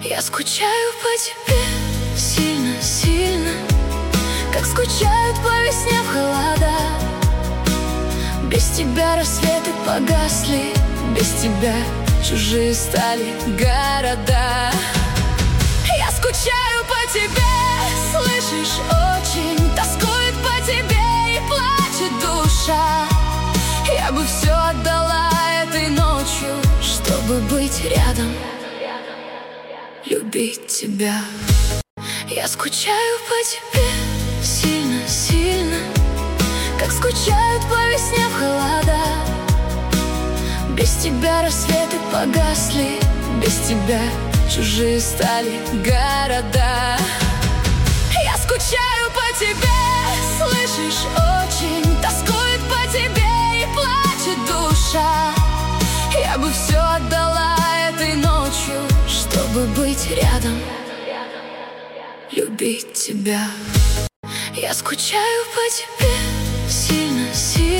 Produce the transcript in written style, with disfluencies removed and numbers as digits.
Я скучаю по тебе сильно-сильно, как скучают по весне в холода. Без тебя рассветы погасли, без тебя чужие стали города. Я скучаю по тебе, слышишь, очень тоскует по тебе и плачет душа. Я бы все отдала этой ночью, чтобы быть рядом, любить тебя. Я скучаю по тебе сильно-сильно, как скучают по весне в холода. Без тебя рассветы погасли, без тебя чужие стали города. Я скучаю по тебе, слышишь, очень тоскует по тебе и плачет душа. Я бы все отдала этой ночью, чтобы быть рядом, любить тебя. Я скучаю по тебе сильно-сильно,